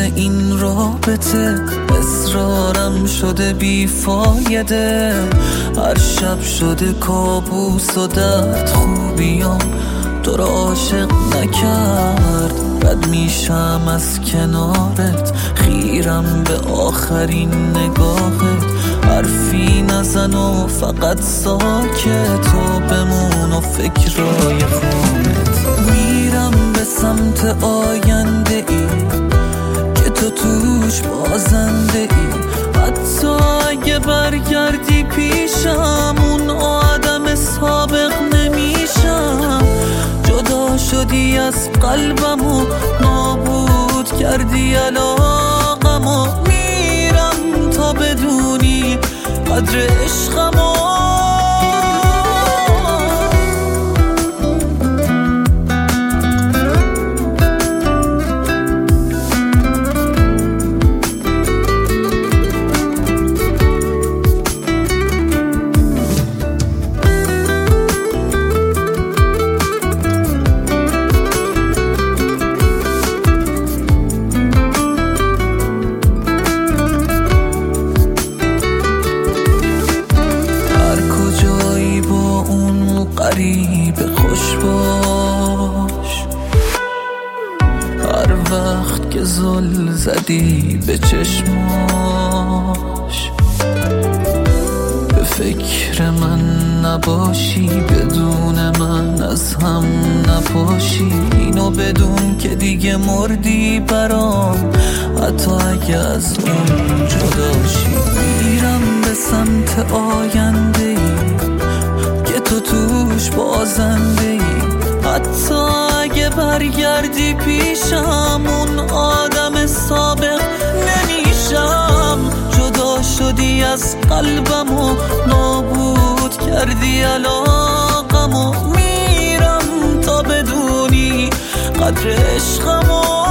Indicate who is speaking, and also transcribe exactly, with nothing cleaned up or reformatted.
Speaker 1: این رابطه، اصرارم شده بیفایده. هر شب شده کابوس و درد، خوبیام تو را عاشق نکرد. بد میشم از کنارت، خیرم به آخرین نگاهت. حرفی نزن و فقط ساکت تو بمون و فکرای خونت. میرم به سمت آینده ای که تو توش بازنده ای. حتی اگه برگردی پیشم، اون آدم سابق نمیشم. جدا شدی از قلبم و نابود کردی علاقم و میرم تا بدونی قدر عشقم و غریب خوش باش. هر وقت که زل زدی به چشماش، به فکر من نباشی، بدون من از هم نپاشی. اینو بدون که دیگه مردی برام، حتی اگه از اون جداشی. میرم به سمت آینده ای که تو توش بازنده ای. حتی اگه برگردی پیشم، اون آدم سابق نمیشم. جدا شدی از قلبم و نابود کردی علاقم و میرم تا بدونی قدر عشقم و